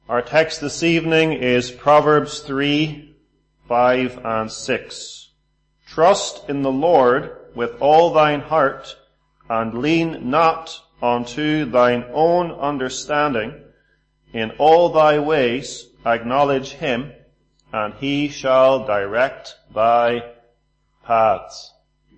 Our text this evening is Proverbs 3, 5 and 6. Trust in the Lord with all thine heart, and lean not unto thine own understanding. In all thy ways acknowledge him, and he shall direct thy paths.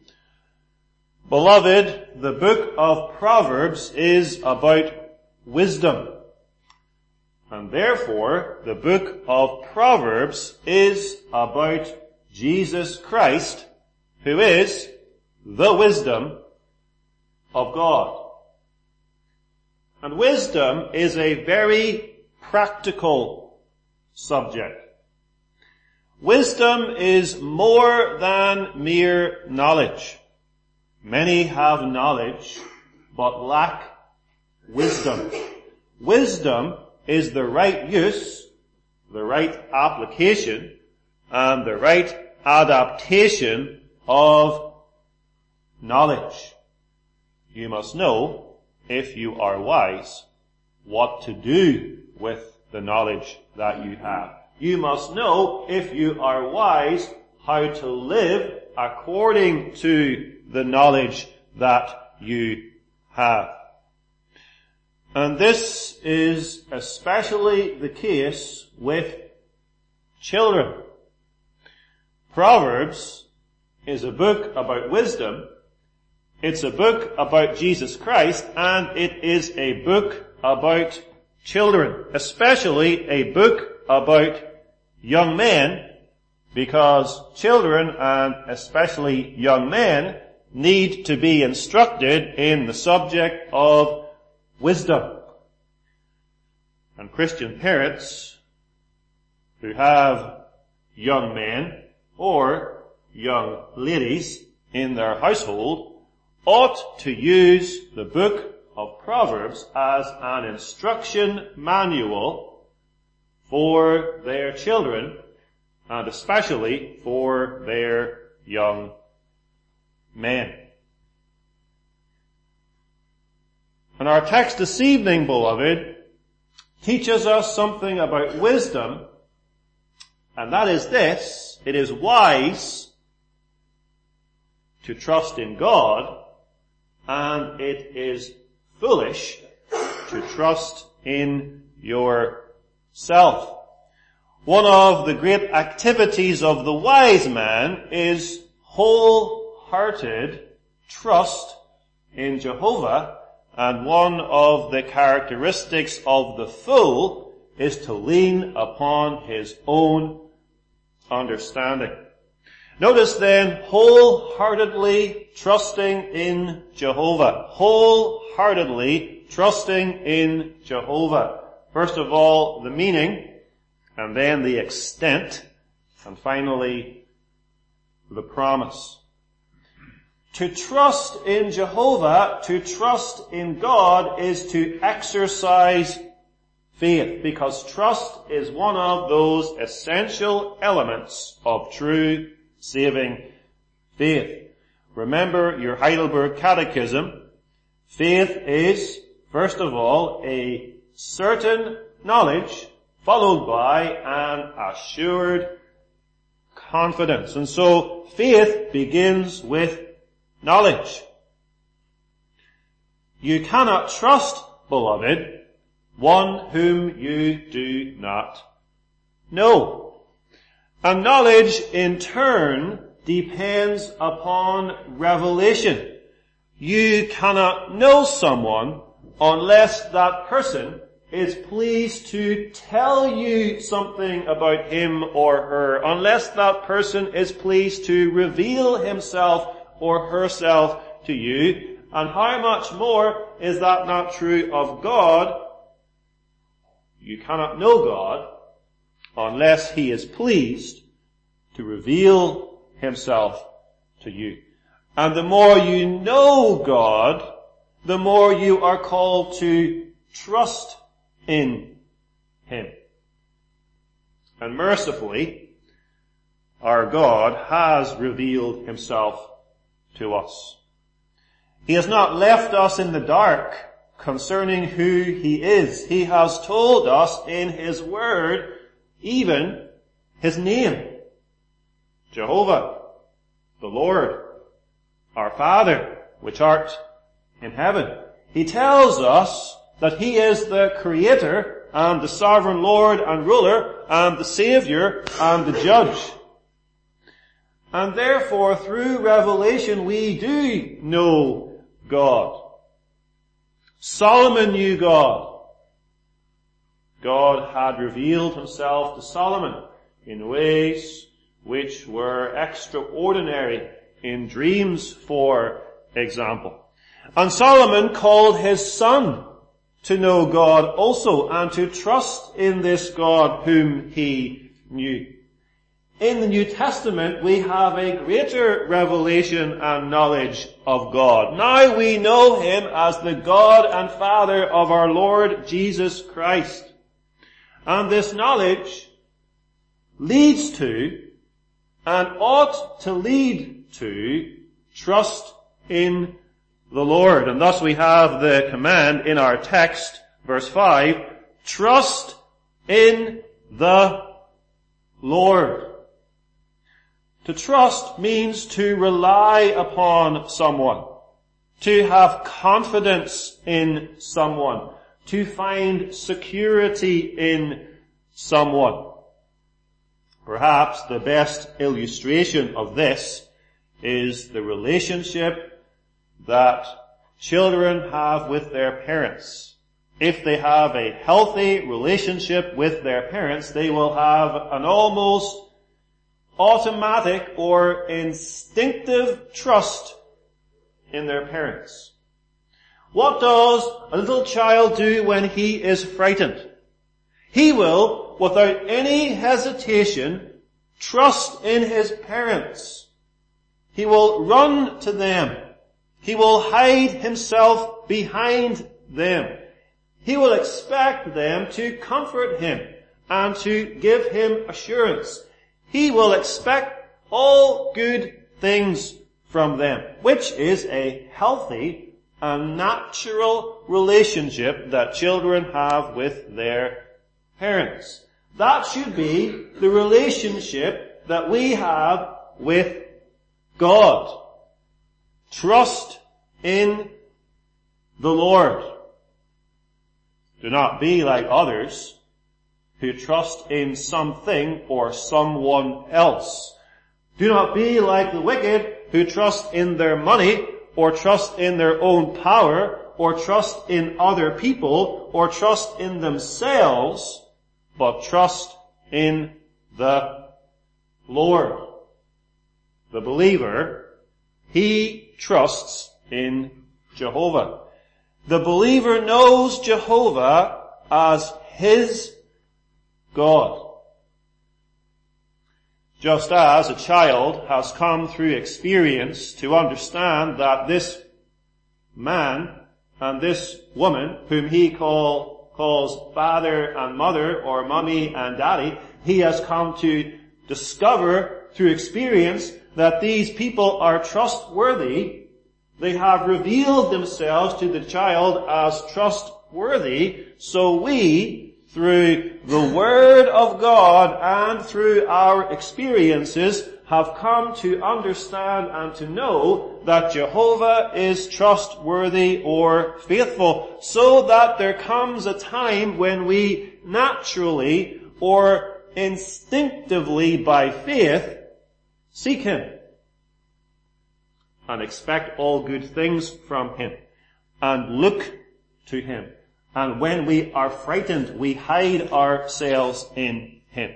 Beloved, the book of Proverbs is about wisdom. And therefore, the book of Proverbs is about Jesus Christ, who is the wisdom of God. And wisdom is a very practical subject. Wisdom is more than mere knowledge. Many have knowledge, but lack wisdom. Wisdom is the right use, the right application, and the right adaptation of knowledge. You must know, if you are wise, what to do with the knowledge that you have. You must know, if you are wise, how to live according to the knowledge that you have. And this is especially the case with children. Proverbs is a book about wisdom. It's a book about Jesus Christ, and it is a book about children, especially a book about young men, because children, and especially young men, need to be instructed in the subject of wisdom. And Christian parents who have young men or young ladies in their household ought to use the book of Proverbs as an instruction manual for their children, and especially for their young men. And our text this evening, beloved, teaches us something about wisdom, and that is this: it is wise to trust in God, and it is foolish to trust in yourself. One of the great activities of the wise man is wholehearted trust in Jehovah, and one of the characteristics of the fool is to lean upon his own understanding. Notice then, wholeheartedly trusting in Jehovah. Wholeheartedly trusting in Jehovah. First of all, the meaning, and then the extent, and finally, the promise. To trust in Jehovah, to trust in God, is to exercise faith, because trust is one of those essential elements of true saving faith. Remember your Heidelberg Catechism. Faith is, first of all, a certain knowledge followed by an assured confidence. And so faith begins with knowledge. You cannot trust, beloved, one whom you do not know. And knowledge, in turn, depends upon revelation. You cannot know someone unless that person is pleased to tell you something about him or her, unless that person is pleased to reveal himself or herself to you. And how much more is that not true of God? You cannot know God unless he is pleased to reveal himself to you. And the more you know God, the more you are called to trust in him. And mercifully, our God has revealed himself to us. He has not left us in the dark, concerning who he is. He has told us in his word, even his name. Jehovah, the Lord, our Father, which art in heaven. He tells us that he is the Creator and the sovereign Lord and ruler and the Savior and the Judge. And therefore, through revelation, we do know God. Solomon knew God. God had revealed himself to Solomon in ways which were extraordinary, in dreams, for example. And Solomon called his son to know God also and to trust in this God whom he knew. In the New Testament, we have a greater revelation and knowledge of God. Now we know him as the God and Father of our Lord Jesus Christ. And this knowledge leads to, and ought to lead to, trust in the Lord. And thus we have the command in our text, verse 5, trust in the Lord. To trust means to rely upon someone, to have confidence in someone, to find security in someone. Perhaps the best illustration of this is the relationship that children have with their parents. If they have a healthy relationship with their parents, they will have an almost automatic or instinctive trust in their parents. What does a little child do when he is frightened? He will, without any hesitation, trust in his parents. He will run to them. He will hide himself behind them. He will expect them to comfort him and to give him assurance. He will expect all good things from them, which is a healthy and natural relationship that children have with their parents. That should be the relationship that we have with God. Trust in the Lord. Do not be like others who trust in something or someone else. Do not be like the wicked who trust in their money or trust in their own power or trust in other people or trust in themselves, but trust in the Lord. The believer, he trusts in Jehovah. The believer knows Jehovah as his God. Just as a child has come through experience to understand that this man and this woman, whom he calls father and mother or mommy and daddy, he has come to discover through experience that these people are trustworthy. They have revealed themselves to the child as trustworthy, so we, through the Word of God and through our experiences, have come to understand and to know that Jehovah is trustworthy or faithful, so that there comes a time when we naturally or instinctively by faith seek Him and expect all good things from Him and look to Him. And when we are frightened, we hide ourselves in Him.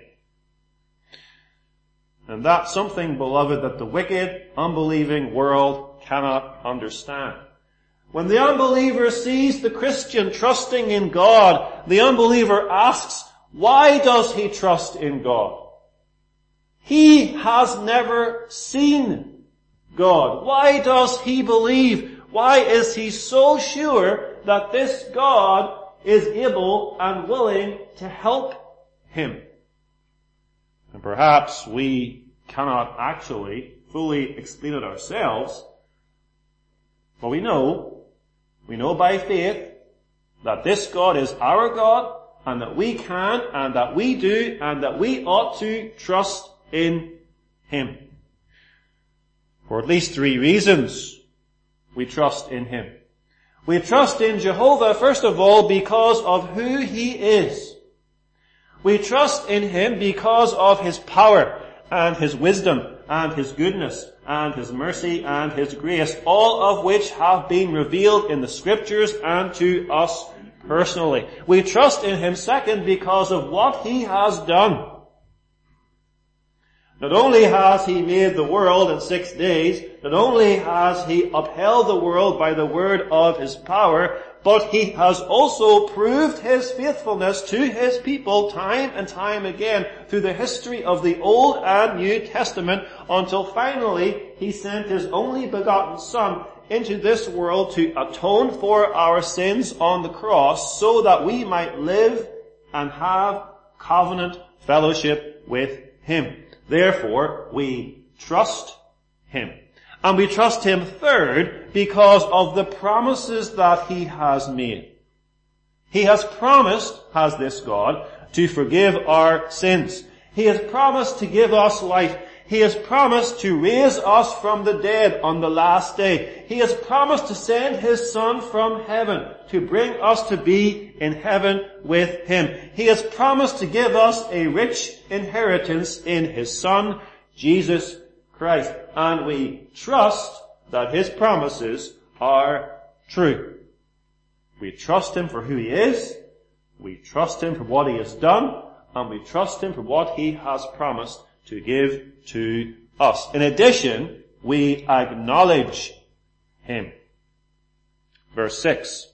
And that's something, beloved, that the wicked, unbelieving world cannot understand. When the unbeliever sees the Christian trusting in God, the unbeliever asks, why does he trust in God? He has never seen God. Why does he believe? Why is he so sure that this God is able and willing to help him? And perhaps we cannot actually fully explain it ourselves, but we know by faith that this God is our God, and that we can, and that we do, and that we ought to trust in Him. For at least 3 reasons we trust in Him. We trust in Jehovah, first of all, because of who He is. We trust in Him because of His power and His wisdom and His goodness and His mercy and His grace, all of which have been revealed in the Scriptures and to us personally. We trust in Him, second, because of what He has done. Not only has He made the world in 6 days, not only has He upheld the world by the word of His power, but He has also proved His faithfulness to His people time and time again through the history of the Old and New Testament, until finally He sent His only begotten Son into this world to atone for our sins on the cross, so that we might live and have covenant fellowship with Him. Therefore, we trust Him. And we trust Him, third, because of the promises that He has made. He has promised, has this God, to forgive our sins. He has promised to give us life. He has promised to raise us from the dead on the last day. He has promised to send His Son from heaven to bring us to be in heaven with Him. He has promised to give us a rich inheritance in His Son, Jesus Christ. And we trust that His promises are true. We trust Him for who He is. We trust Him for what He has done. And we trust Him for what He has promised to give to us. In addition, we acknowledge Him. Verse 6.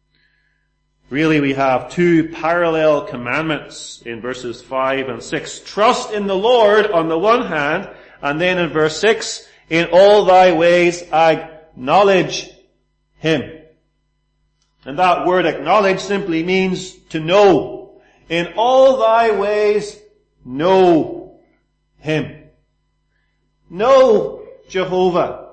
Really, we have 2 parallel commandments in verses 5 and 6. Trust in the Lord on the one hand, and then in verse 6, in all thy ways acknowledge Him. And that word acknowledge simply means to know. In all thy ways know Him. Know Jehovah.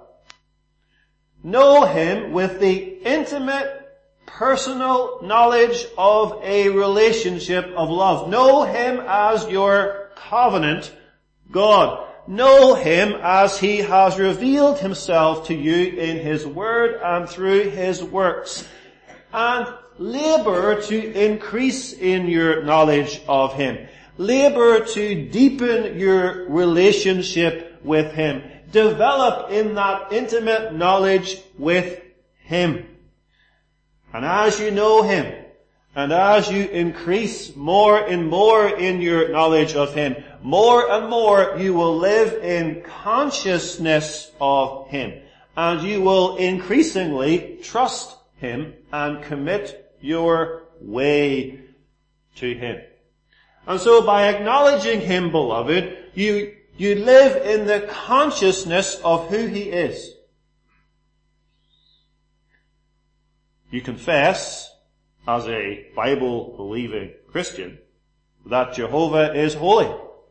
Know Him with the intimate, personal knowledge of a relationship of love. Know Him as your covenant God. Know Him as He has revealed Himself to you in His Word and through His works. And labor to increase in your knowledge of Him. Labor to deepen your relationship with Him. Develop in that intimate knowledge with Him. And as you know Him, and as you increase more and more in your knowledge of Him, more and more you will live in consciousness of Him. And you will increasingly trust Him and commit your way to Him. And so by acknowledging Him, beloved, you live in the consciousness of who He is. You confess, as a Bible-believing Christian, that Jehovah is holy.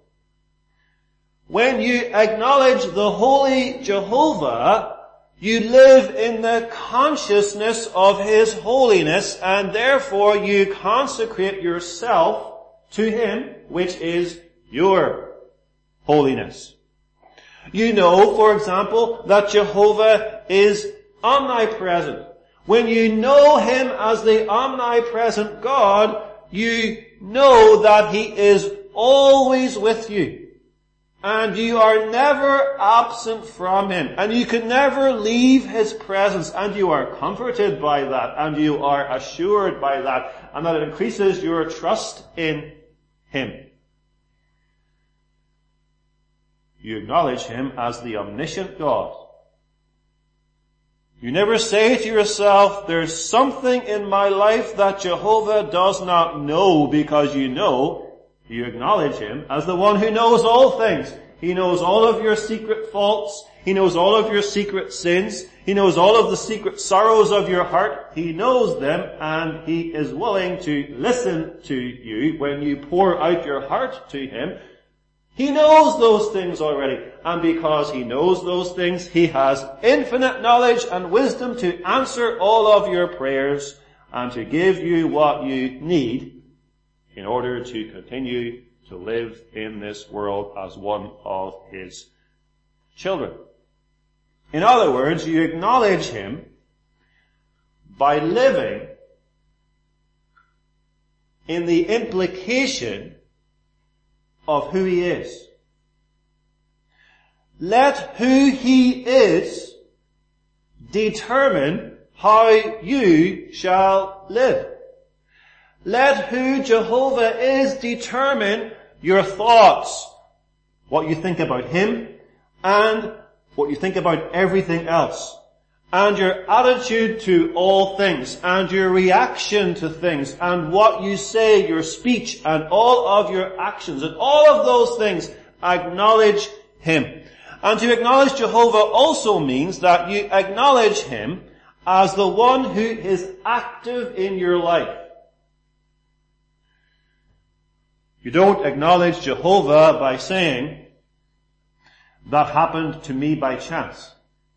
When you acknowledge the holy Jehovah, you live in the consciousness of His holiness, and therefore you consecrate yourself to Him, which is your holiness. You know, for example, that Jehovah is omnipresent. When you know Him as the omnipresent God, you know that He is always with you. And you are never absent from Him. And you can never leave His presence. And you are comforted by that. And you are assured by that. And that it increases your trust in Him. You acknowledge Him as the omniscient God. You never say to yourself, there's something in my life that Jehovah does not know, because you know. You acknowledge Him as the one who knows all things. He knows all of your secret faults. He knows all of your secret sins. He knows all of the secret sorrows of your heart. He knows them, and He is willing to listen to you when you pour out your heart to Him. He knows those things already. And because He knows those things, He has infinite knowledge and wisdom to answer all of your prayers. and to give you what you need in order to continue to live in this world as one of his children. In other words, you acknowledge him by living in the implication of who he is. Let who he is determine how you shall live. Let who Jehovah is determine your thoughts, what you think about him, and what you think about everything else, and your attitude to all things, and your reaction to things, and what you say, your speech, and all of your actions, and all of those things, acknowledge him. And to acknowledge Jehovah also means that you acknowledge him as the one who is active in your life. You don't acknowledge Jehovah by saying, that happened to me by chance.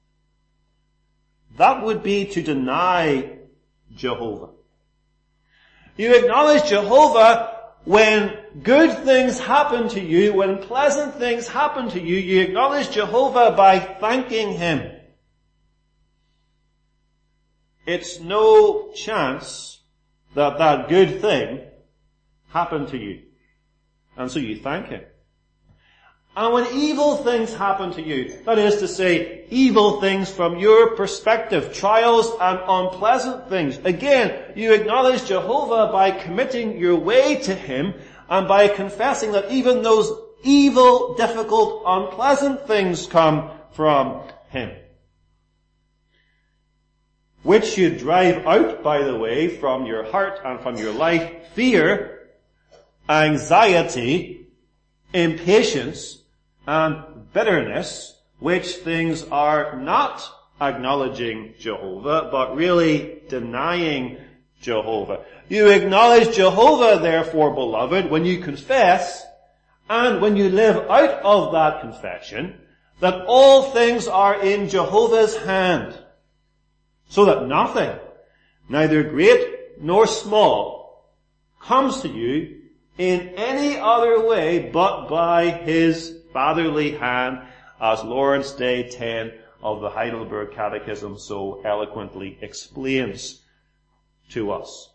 That would be to deny Jehovah. You acknowledge Jehovah when good things happen to you, when pleasant things happen to you. You acknowledge Jehovah by thanking him. It's no chance that that good thing happened to you. And so you thank him. And when evil things happen to you, that is to say, evil things from your perspective, trials and unpleasant things, again, you acknowledge Jehovah by committing your way to him and by confessing that even those evil, difficult, unpleasant things come from him. Which should drive out, by the way, from your heart and from your life, fear, anxiety, impatience, and bitterness, which things are not acknowledging Jehovah, but really denying Jehovah. You acknowledge Jehovah, therefore, beloved, when you confess, and when you live out of that confession, that all things are in Jehovah's hand, so that nothing, neither great nor small, comes to you in any other way but by his fatherly hand, as Lawrence Day 10 of the Heidelberg Catechism so eloquently explains to us.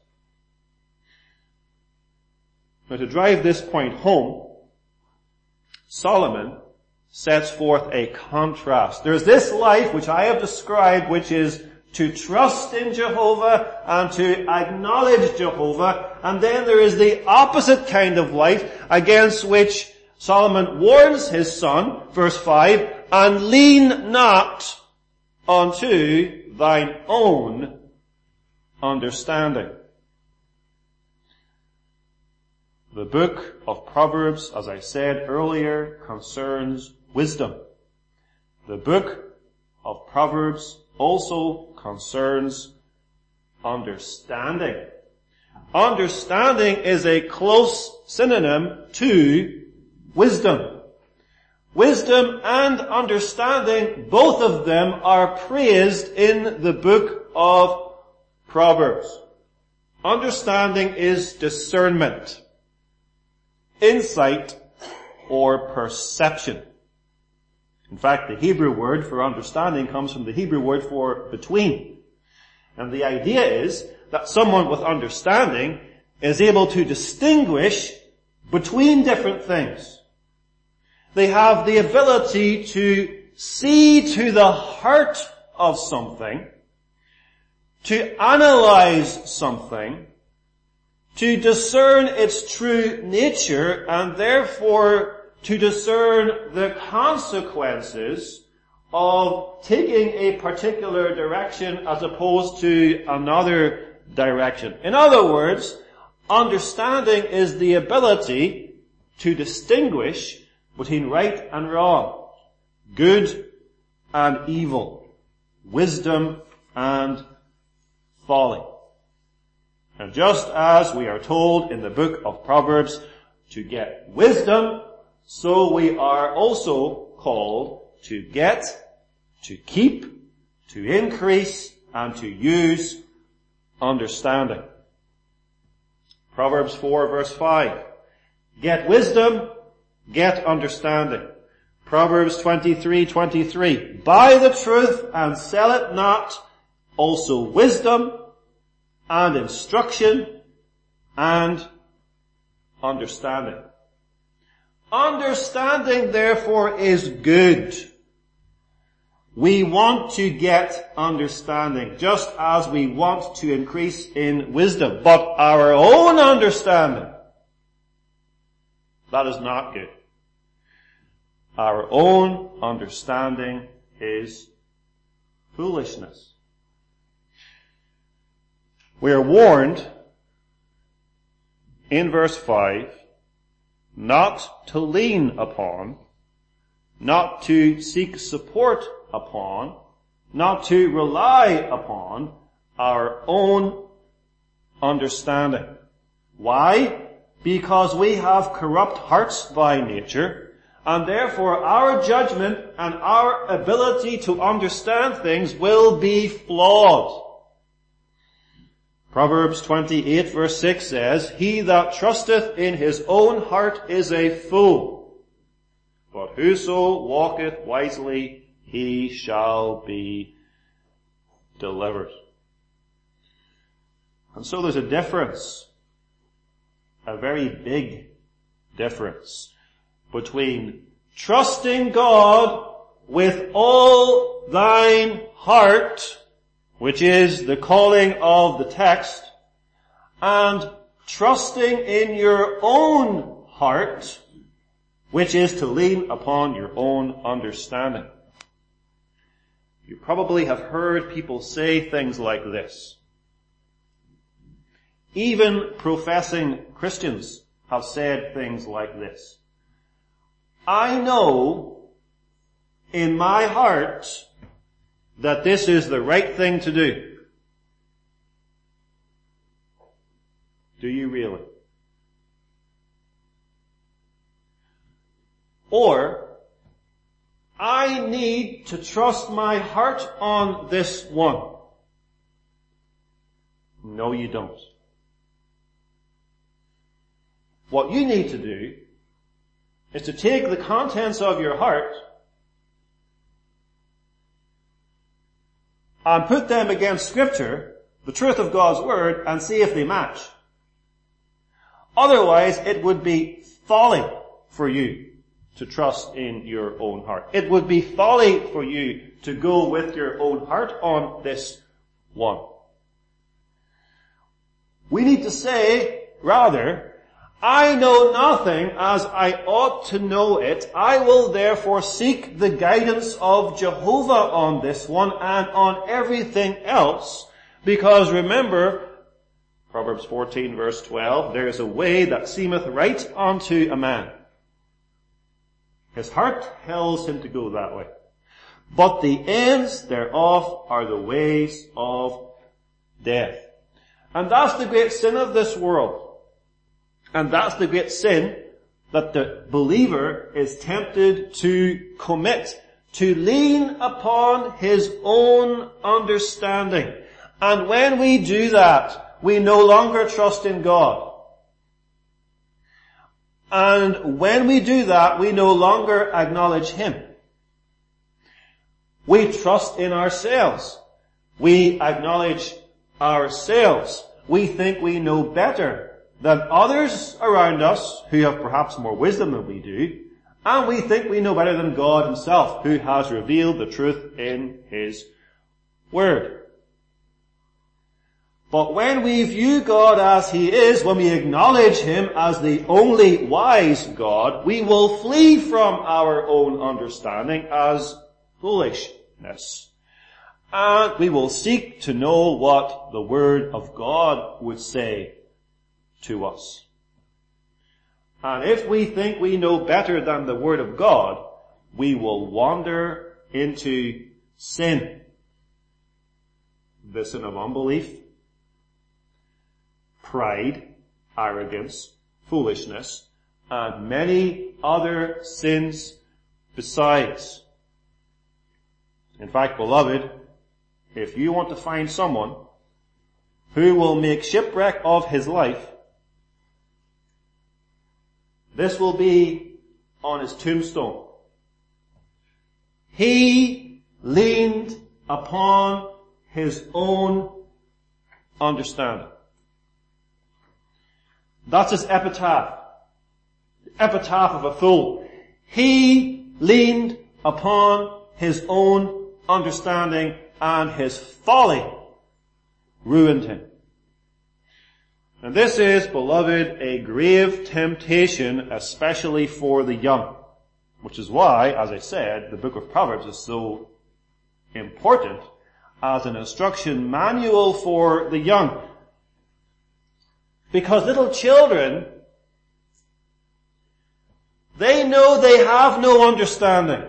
Now, to drive this point home, Solomon sets forth a contrast. There's this life which I have described, which is to trust in Jehovah and to acknowledge Jehovah, and then there is the opposite kind of life against which Solomon warns his son, verse 5, and lean not unto thine own understanding. The book of Proverbs, as I said earlier, concerns wisdom. The book of Proverbs also concerns understanding. Understanding is a close synonym to wisdom. Wisdom and understanding, both of them are praised in the book of Proverbs. Understanding is discernment, insight, or perception. In fact, the Hebrew word for understanding comes from the Hebrew word for between. And the idea is that someone with understanding is able to distinguish between different things. They have the ability to see to the heart of something, to analyze something, to discern its true nature, and therefore to discern the consequences of taking a particular direction as opposed to another direction. In other words, understanding is the ability to distinguish between right and wrong, good and evil, wisdom and folly. And just as we are told in the book of Proverbs to get wisdom, so we are also called to get, to keep, to increase, and to use understanding. Proverbs 4 verse 5. Get wisdom, get understanding. Proverbs 23:23. Buy the truth and sell it not, also wisdom and instruction and understanding. Understanding, therefore, is good. We want to get understanding, just as we want to increase in wisdom. But our own understanding, that is not good. Our own understanding is foolishness. We are warned in verse 5 not to lean upon, not to seek support upon, not to rely upon our own understanding. Why? Because we have corrupt hearts by nature, and therefore our judgment and our ability to understand things will be flawed. Proverbs 28 verse 6 says, He that trusteth in his own heart is a fool, but whoso walketh wisely, he shall be delivered. And so there's a difference, a very big difference, between trusting God with all thine heart, which is the calling of the text, and trusting in your own heart, which is to lean upon your own understanding. You probably have heard people say things like this. Even professing Christians have said things like this. I know in my heart that this is the right thing to do. Do you really? Or, I need to trust my heart on this one. No, you don't. What you need to do is to take the contents of your heart and put them against Scripture, the truth of God's Word, and see if they match. Otherwise, it would be folly for you to trust in your own heart. It would be folly for you to go with your own heart on this one. We need to say, rather, I know nothing as I ought to know it. I will therefore seek the guidance of Jehovah on this one and on everything else. Because remember, Proverbs 14 verse 12, there is a way that seemeth right unto a man. His heart tells him to go that way. But the ends thereof are the ways of death. And that's the great sin of this world. And that's the great sin that the believer is tempted to commit, to lean upon his own understanding. And when we do that, we no longer trust in God. And when we do that, we no longer acknowledge Him. We trust in ourselves. We acknowledge ourselves. We think we know better than others around us who have perhaps more wisdom than we do. And we think we know better than God Himself, who has revealed the truth in His Word. But when we view God as He is, when we acknowledge Him as the only wise God, we will flee from our own understanding as foolishness. And we will seek to know what the Word of God would say to us. And if we think we know better than the Word of God, we will wander into sin. The sin of unbelief, pride, arrogance, foolishness, and many other sins besides. In fact, beloved, if you want to find someone who will make shipwreck of his life, this will be on his tombstone. He leaned upon his own understanding. That's his epitaph. The epitaph of a fool. He leaned upon his own understanding, and his folly ruined him. And this is, beloved, a grave temptation, especially for the young. Which is why, as I said, the book of Proverbs is so important as an instruction manual for the young. Because little children, they know they have no understanding.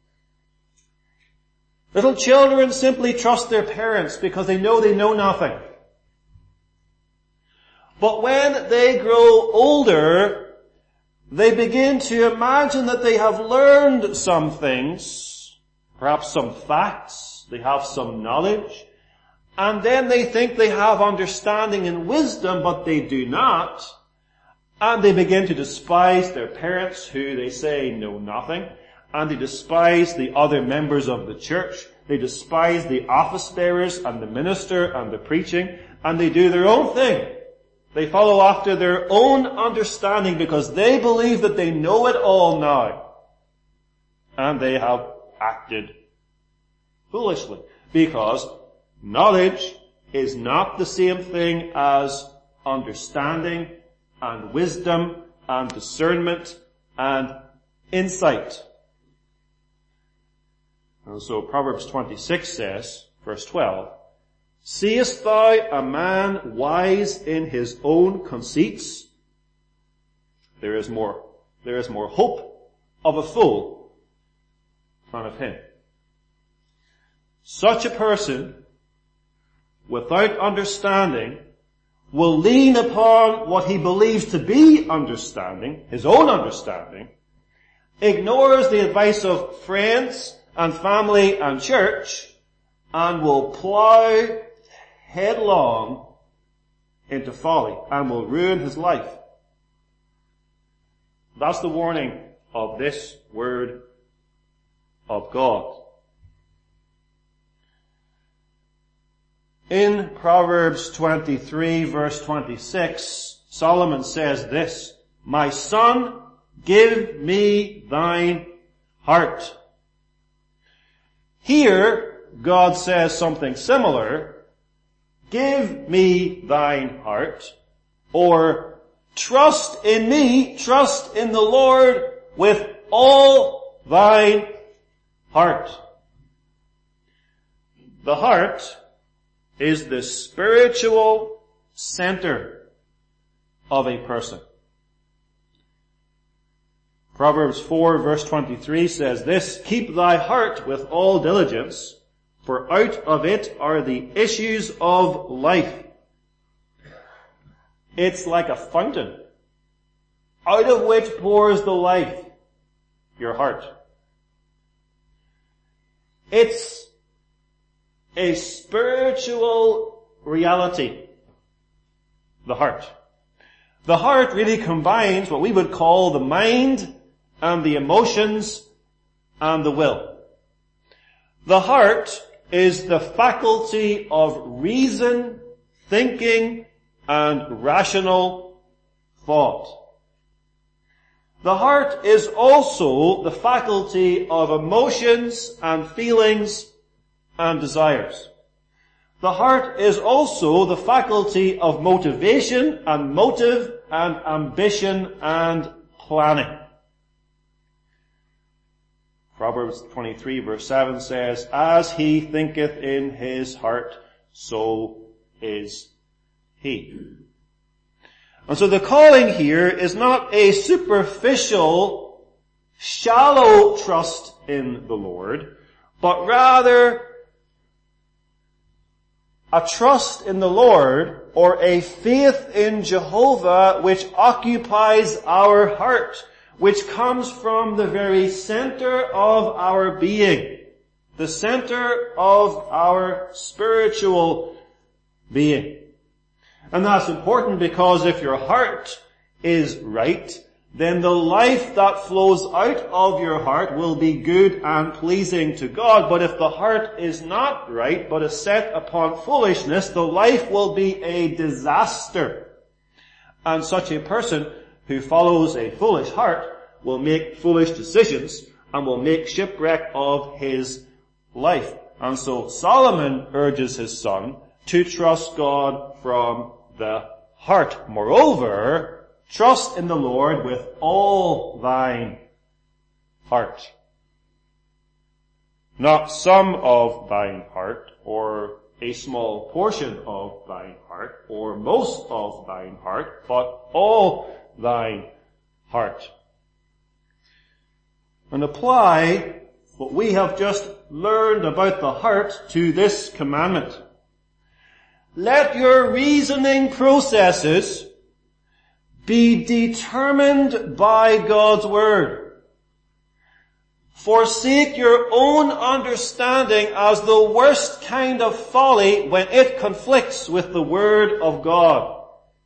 Little children simply trust their parents because they know nothing. But when they grow older, they begin to imagine that they have learned some things, perhaps some facts, they have some knowledge, and then they think they have understanding and wisdom, but they do not, and they begin to despise their parents who they say know nothing, and they despise the other members of the church, they despise the office bearers and the minister and the preaching, and they do their own thing. They follow after their own understanding because they believe that they know it all now. And they have acted foolishly because knowledge is not the same thing as understanding and wisdom and discernment and insight. And so Proverbs 26 says, verse 12, "Seest thou a man wise in his own conceits? There is more hope of a fool than of him." Such a person, without understanding, will lean upon what he believes to be understanding, his own understanding, ignores the advice of friends and family and church, and will plow headlong into folly and will ruin his life. That's the warning of this word of God. In Proverbs 23 verse 26, Solomon says this, "My son, give me thine heart." Here, God says something similar. Give me thine heart, or trust in me, trust in the Lord with all thine heart. The heart is the spiritual center of a person. Proverbs 4 verse 23 says this, "Keep thy heart with all diligence, for out of it are the issues of life." It's like a fountain, out of which pours the life, your heart. It's a spiritual reality, the heart. The heart really combines what we would call the mind and the emotions and the will. The heart is the faculty of reason, thinking, and rational thought. The heart is also the faculty of emotions and feelings and desires. The heart is also the faculty of motivation and motive and ambition and planning. Proverbs 23 verse 7 says, "As he thinketh in his heart, so is he." And so the calling here is not a superficial, shallow trust in the Lord, but rather a trust in the Lord, or a faith in Jehovah which occupies our heart, which comes from the very center of our being, the center of our spiritual being. And that's important because if your heart is right, then the life that flows out of your heart will be good and pleasing to God. But if the heart is not right, but is set upon foolishness, the life will be a disaster. And such a person who follows a foolish heart will make foolish decisions and will make shipwreck of his life. And so Solomon urges his son to trust God from the heart. Moreover, trust in the Lord with all thine heart. Not some of thine heart, or a small portion of thine heart, or most of thine heart, but all thine heart. And apply what we have just learned about the heart to this commandment. Let your reasoning processes be determined by God's word. Forsake your own understanding as the worst kind of folly when it conflicts with the word of God.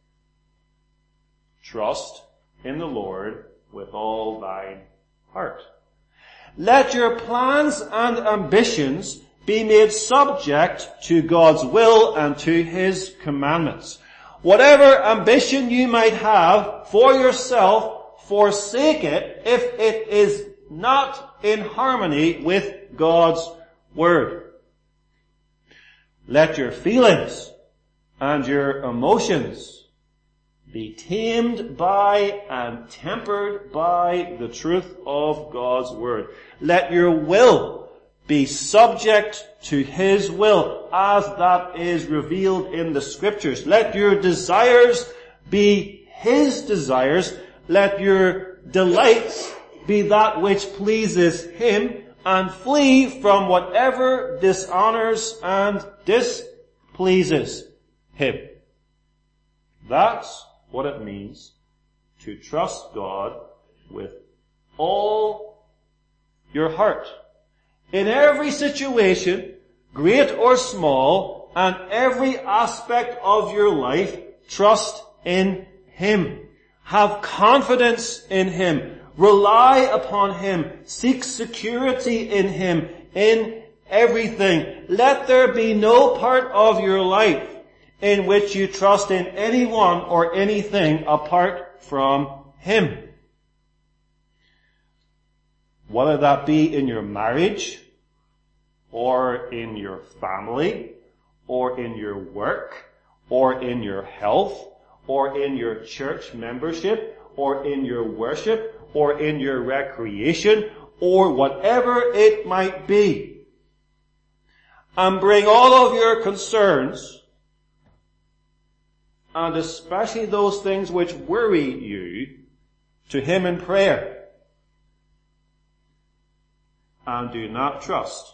Trust in the Lord with all thine heart. Let your plans and ambitions be made subject to God's will and to His commandments. Whatever ambition you might have for yourself, forsake it if it is not in harmony with God's word. Let your feelings and your emotions be tamed by and tempered by the truth of God's word. Let your will be subject to His will as that is revealed in the Scriptures. Let your desires be His desires. Let your delights be that which pleases Him, and flee from whatever dishonors and displeases Him. That's what it means to trust God with all your heart. In every situation, great or small, and every aspect of your life, trust in Him. Have confidence in Him. Rely upon Him. Seek security in Him in everything. Let there be no part of your life in which you trust in anyone or anything apart from Him. Whether that be in your marriage, or in your family, or in your work, or in your health, or in your church membership, or in your worship, or in your recreation, or whatever it might be. And bring all of your concerns, and especially those things which worry you, to Him in prayer. And do not trust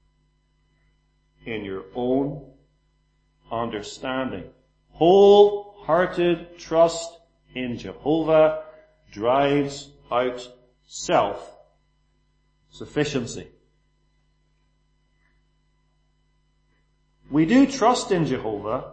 in your own understanding. Wholehearted trust in Jehovah drives out self-sufficiency. We do trust in Jehovah.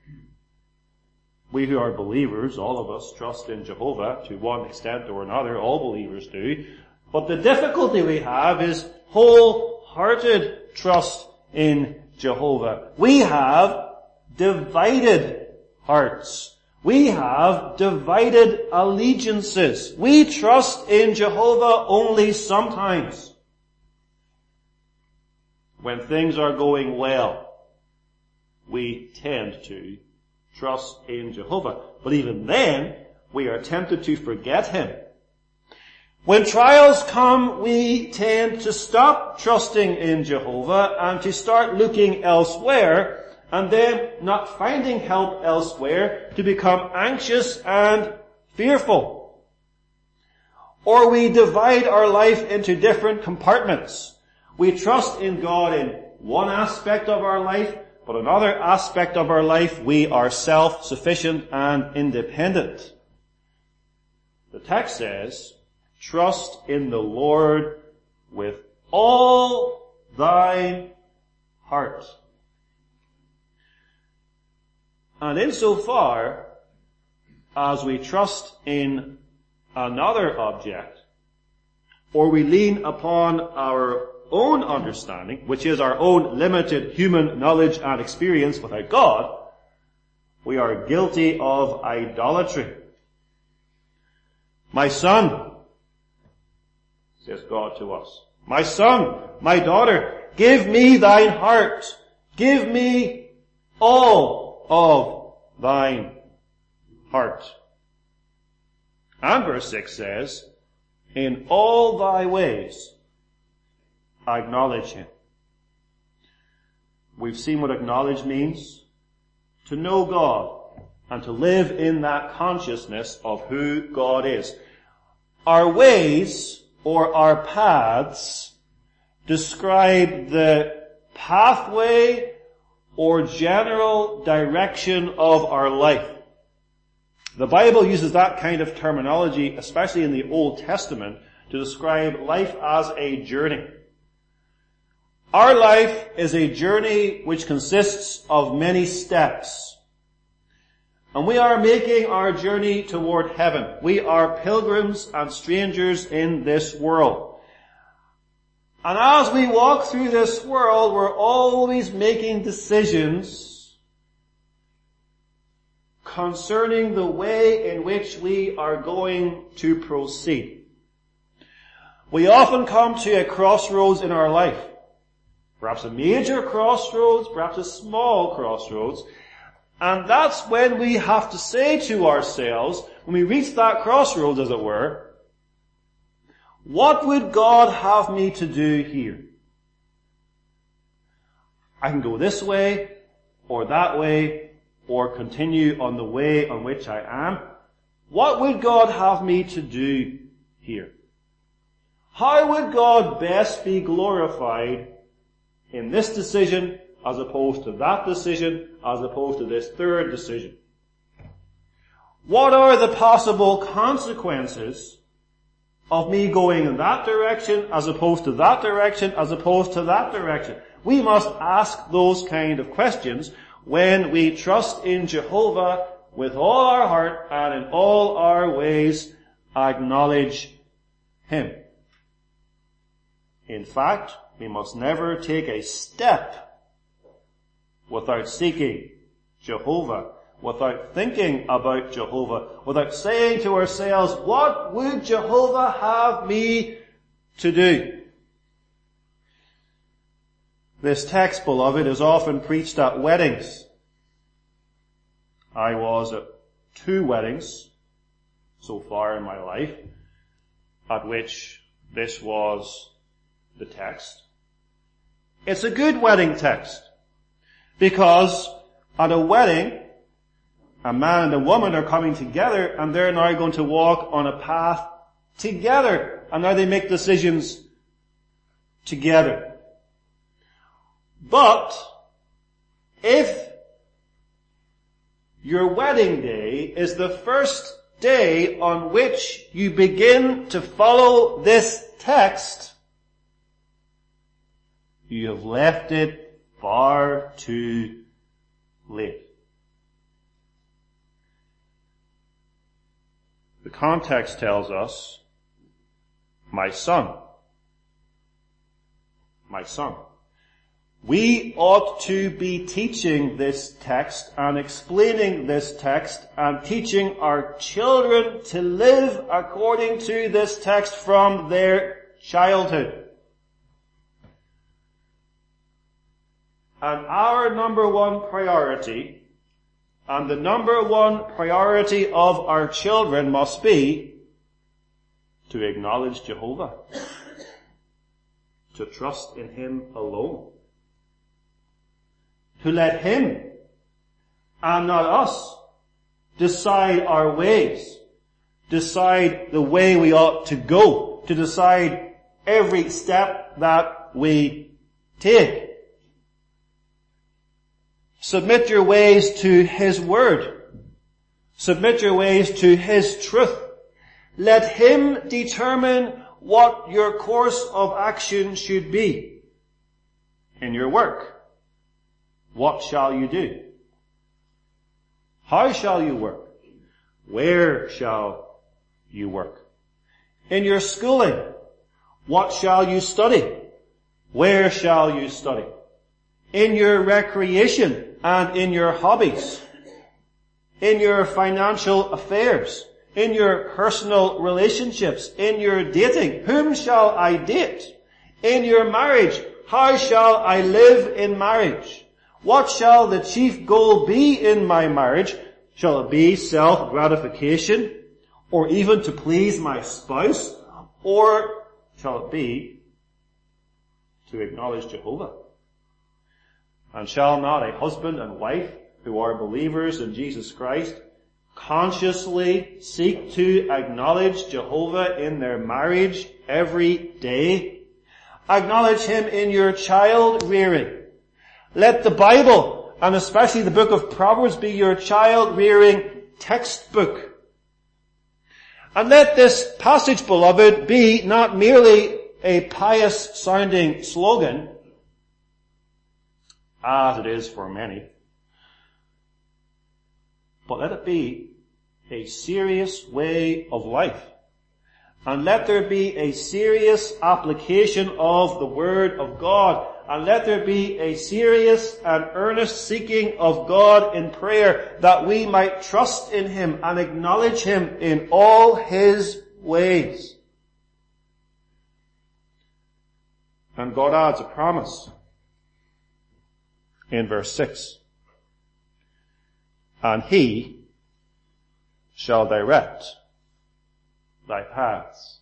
We who are believers, all of us trust in Jehovah to one extent or another. All believers do. But the difficulty we have is wholehearted trust in Jehovah. We have divided hearts. We have divided allegiances. We trust in Jehovah only sometimes. When things are going well, we tend to trust in Jehovah. But even then, we are tempted to forget Him. When trials come, we tend to stop trusting in Jehovah and to start looking elsewhere, and then not finding help elsewhere, to become anxious and fearful. Or we divide our life into different compartments. We trust in God in one aspect of our life, but another aspect of our life we are self-sufficient and independent. The text says, trust in the Lord with all thy heart. And insofar as we trust in another object, or we lean upon our own understanding, which is our own limited human knowledge and experience without God, we are guilty of idolatry. My son, says God to us, my son, my daughter, give me thine heart. Give me all of thine heart. And verse 6 says, in all thy ways acknowledge him. We've seen what acknowledge means. To know God and to live in that consciousness of who God is. Our ways or our paths describe the pathway or general direction of our life. The Bible uses that kind of terminology, especially in the Old Testament, to describe life as a journey. Our life is a journey which consists of many steps. And we are making our journey toward heaven. We are pilgrims and strangers in this world. And as we walk through this world, we're always making decisions concerning the way in which we are going to proceed. We often come to a crossroads in our life. Perhaps a major crossroads, perhaps a small crossroads. And that's when we have to say to ourselves, when we reach that crossroads as it were, what would God have me to do here? I can go this way, or that way, or continue on the way on which I am. What would God have me to do here? How would God best be glorified in this decision as opposed to that decision, as opposed to this third decision? What are the possible consequences of me going in that direction as opposed to that direction, as opposed to that direction? We must ask those kind of questions when we trust in Jehovah with all our heart and in all our ways acknowledge him. In fact, we must never take a step without seeking Jehovah, without thinking about Jehovah, without saying to ourselves, what would Jehovah have me to do? This text, beloved, is often preached at weddings. I was at 2 weddings so far in my life at which this was the text. It's a good wedding text because at a wedding, a man and a woman are coming together and they're now going to walk on a path together, and now they make decisions together. But if your wedding day is the first day on which you begin to follow this text, you have left it far too late. The context tells us, my son. My son. We ought to be teaching this text and explaining this text and teaching our children to live according to this text from their childhood. And our number one priority, and the number one priority of our children must be to acknowledge Jehovah, to trust in him alone, to let him and not us decide our ways, decide the way we ought to go, to decide every step that we take. Submit your ways to his word. Submit your ways to his truth. Let him determine what your course of action should be in your work. What shall you do? How shall you work? Where shall you work? In your schooling, what shall you study? Where shall you study? In your recreation and in your hobbies, in your financial affairs, in your personal relationships, in your dating, whom shall I date? In your marriage, how shall I live in marriage? What shall the chief goal be in my marriage? Shall it be self-gratification, or even to please my spouse? Or shall it be to acknowledge Jehovah? And shall not a husband and wife who are believers in Jesus Christ consciously seek to acknowledge Jehovah in their marriage every day? Acknowledge Him in your child rearing. Let the Bible, and especially the book of Proverbs, be your child rearing textbook. And let this passage, beloved, be not merely a pious sounding slogan, as it is for many, but let it be a serious way of life. And let there be a serious application of the Word of God. And let there be a serious and earnest seeking of God in prayer, that we might trust in Him and acknowledge Him in all His ways. And God adds a promise in verse 6. And He shall direct thy paths.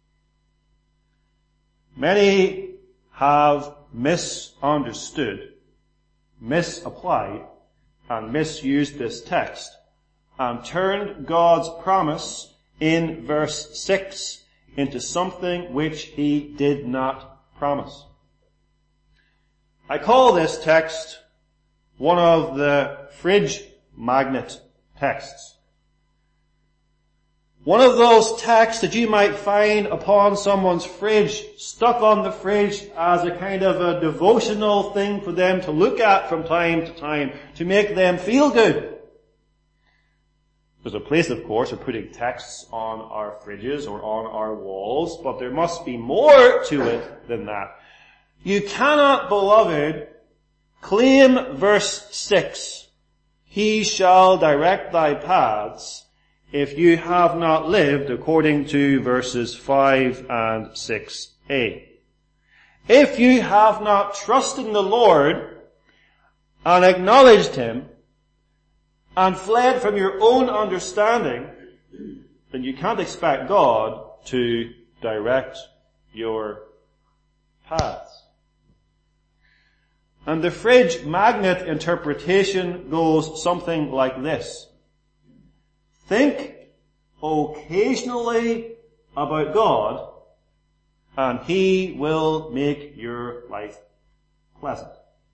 Many have misunderstood, misapplied, and misused this text, and turned God's promise in verse 6 into something which He did not promise. I call this text one of the fridge magnet texts. One of those texts that you might find upon someone's fridge, stuck on the fridge as a kind of a devotional thing for them to look at from time to time to make them feel good. There's a place, of course, for putting texts on our fridges or on our walls, but there must be more to it than that. You cannot, beloved, claim verse 6, He shall direct thy paths, if you have not lived according to verses 5 and 6a. If you have not trusted in the Lord and acknowledged Him and fled from your own understanding, then you can't expect God to direct your paths. And the fridge magnet interpretation goes something like this. Think occasionally about God, and He will make your life pleasant.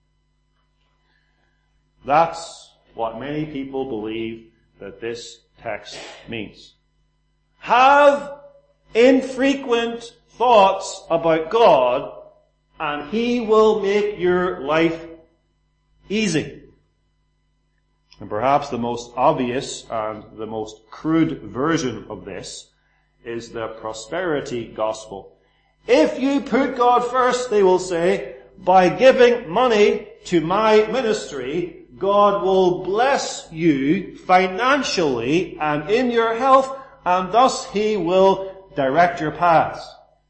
That's what many people believe that this text means. Have infrequent thoughts about God, and He will make your life easy. And perhaps the most obvious and the most crude version of this is the prosperity gospel. If you put God first, they will say, by giving money to my ministry, God will bless you financially and in your health, and thus He will direct your paths.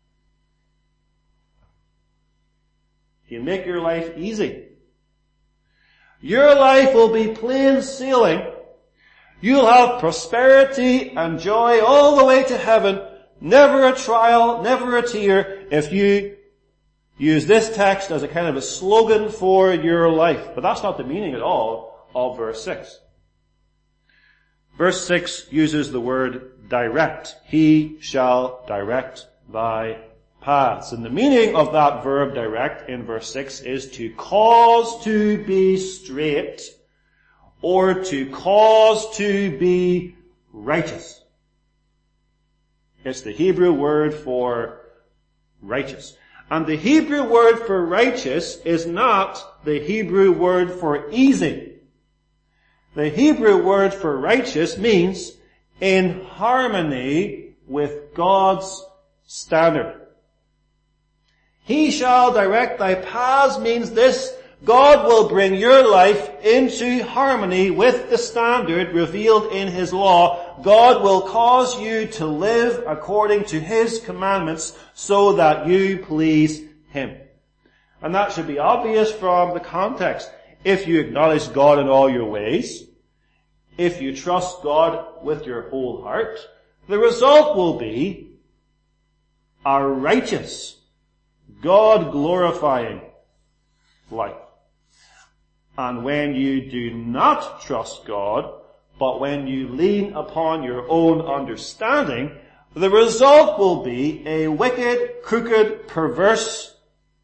He'll make your life easy. Your life will be plain sailing. You'll have prosperity and joy all the way to heaven. Never a trial, never a tear, if you use this text as a kind of a slogan for your life. But that's not the meaning at all of verse 6. Verse 6 uses the word direct. He shall direct thy paths. And the meaning of that verb direct in verse 6 is to cause to be straight or to cause to be righteous. It's the Hebrew word for righteous. And the Hebrew word for righteous is not the Hebrew word for easy. The Hebrew word for righteous means in harmony with God's standard. He shall direct thy paths means this: God will bring your life into harmony with the standard revealed in His law. God will cause you to live according to His commandments so that you please Him. And that should be obvious from the context. If you acknowledge God in all your ways, if you trust God with your whole heart, the result will be a righteous, God-glorifying life. And when you do not trust God, but when you lean upon your own understanding, the result will be a wicked, crooked, perverse,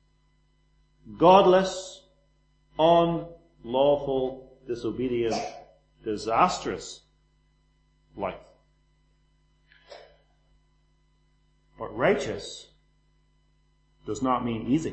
godless, unlawful, disobedient, disastrous life. But righteous does not mean easy.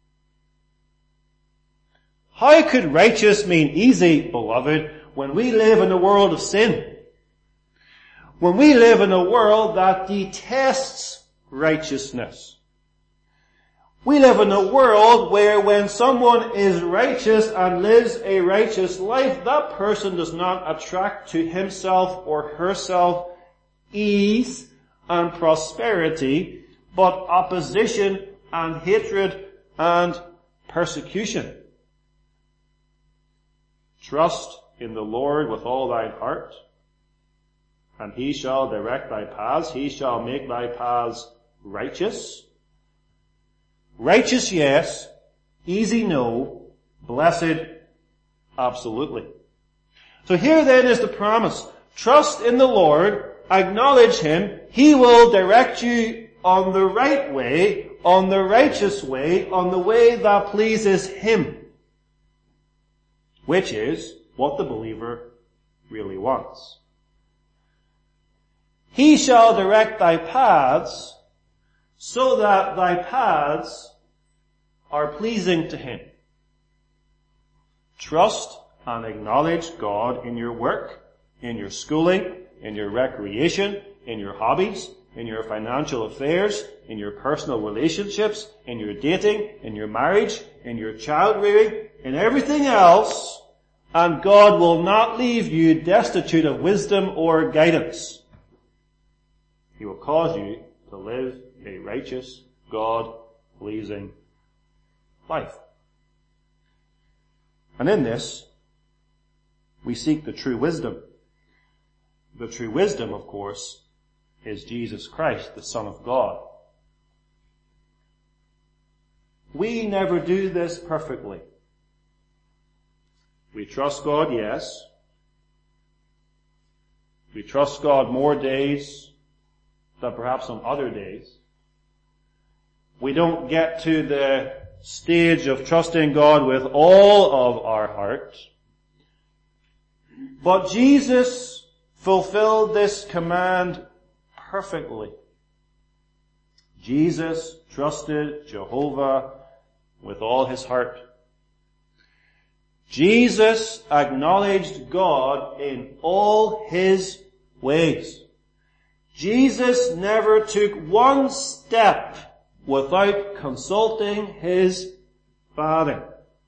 How could righteous mean easy, beloved, when we live in a world of sin? When we live in a world that detests righteousness. We live in a world where when someone is righteous and lives a righteous life, that person does not attract to himself or herself ease and prosperity, but opposition and hatred and persecution. Trust in the Lord with all thine heart, and He shall direct thy paths. He shall make thy paths righteous. Righteous, yes. Easy, no. Blessed, absolutely. So here then is the promise. Trust in the Lord. Acknowledge Him. He will direct you on the right way, on the righteous way, on the way that pleases Him. Which is what the believer really wants. He shall direct thy paths so that thy paths are pleasing to Him. Trust and acknowledge God in your work, in your schooling, in your recreation, in your hobbies, in your financial affairs, in your personal relationships, in your dating, in your marriage, in your child rearing, in everything else, and God will not leave you destitute of wisdom or guidance. He will cause you to live a righteous, God-pleasing life. And in this, we seek the true wisdom. The true wisdom, of course, is Jesus Christ, the Son of God. We never do this perfectly. We trust God, yes. We trust God more days than perhaps on other days. We don't get to the stage of trusting God with all of our heart. But Jesus fulfilled this command perfectly. Jesus trusted Jehovah with all his heart. Jesus acknowledged God in all his ways. Jesus never took one step without consulting his Father.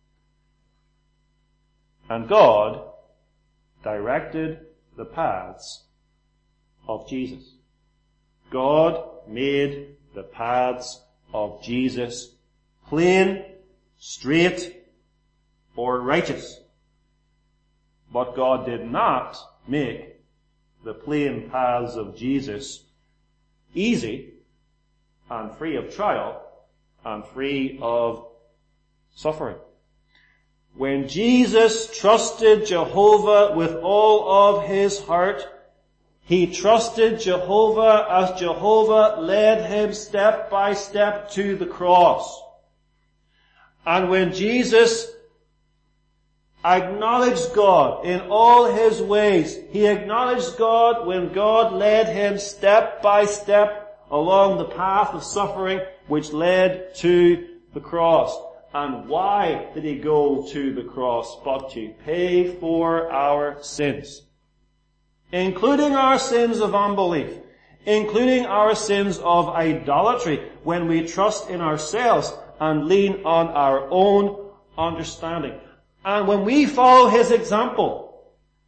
And God directed the paths of Jesus. God made the paths of Jesus plain, straight, or righteous. But God did not make the plain paths of Jesus easy and free of trial and free of suffering. When Jesus trusted Jehovah with all of his heart, he trusted Jehovah as Jehovah led him step by step to the cross. And when Jesus acknowledged God in all his ways, he acknowledged God when God led him step by step along the path of suffering which led to the cross. And why did he go to the cross? But to pay for our sins, including our sins of unbelief, including our sins of idolatry, when we trust in ourselves and lean on our own understanding. And when we follow his example,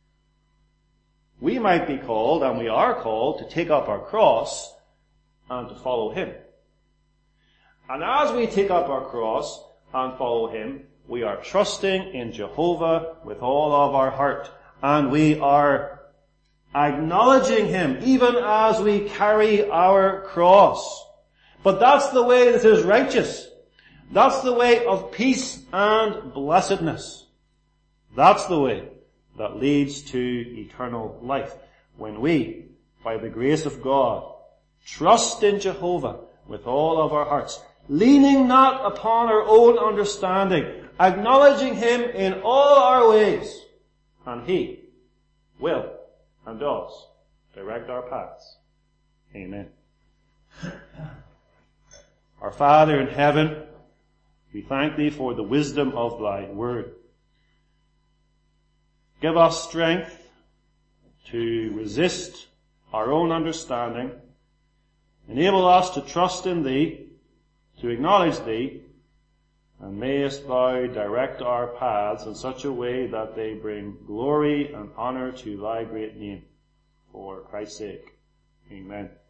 we might be called, and we are called, to take up our cross and to follow him. And as we take up our cross and follow him, we are trusting in Jehovah with all of our heart. And we are acknowledging him even as we carry our cross. But that's the way that is righteous. That's the way of peace and blessedness. That's the way that leads to eternal life. When we, by the grace of God, trust in Jehovah with all of our hearts, leaning not upon our own understanding, acknowledging him in all our ways, and he will and does direct our paths. Amen. Our Father in heaven, we thank thee for the wisdom of thy word. Give us strength to resist our own understanding. Enable us to trust in thee, to acknowledge thee, and mayest thou direct our paths in such a way that they bring glory and honor to thy great name. For Christ's sake. Amen.